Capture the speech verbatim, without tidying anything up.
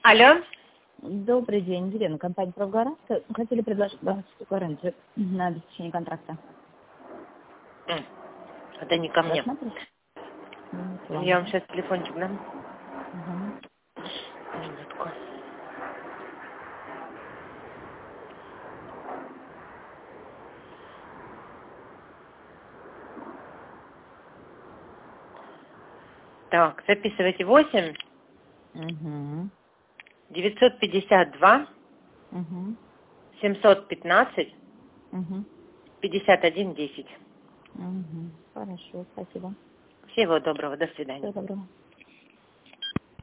Алло. Добрый день, Елена, компания «Правгарант». Хотели предложить вас гарантию на обеспечение контракта. Это не ко мне. Ну, Я вам сейчас телефончик дам. Угу. Минутку. Так, записывайте восемь Угу. девятьсот пятьдесят два Угу. семьсот пятнадцать Угу. пятьдесят один десять. Угу. Хорошо, спасибо. Всего доброго, до свидания. Всего доброго.